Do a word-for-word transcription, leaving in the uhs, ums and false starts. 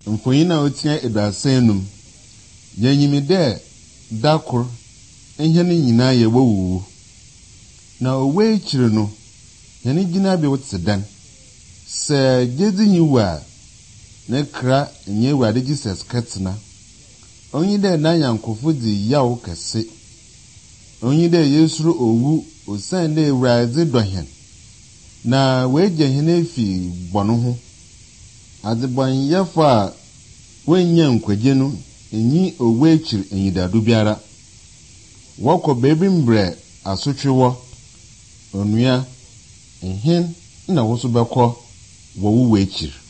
Mfoyina otia edasenum. Yanyimide dakor ehene nyina ye wowuwu. Na owe ekyire no yene gina be wotsedan. Se gedi nyiwa ne kra nye wade Jesus katsina. Onyi de na yankofo di yawo kese. Onyi de Yesu owu osan de wraze dohen. Na weje hene fi bono ho. Adebon yafa wenya nkwaje no enyi owe ekyir enyidadu biara. Wako bebi mbre asotwewo onua ehin na woso bekọ wo wo ekyir.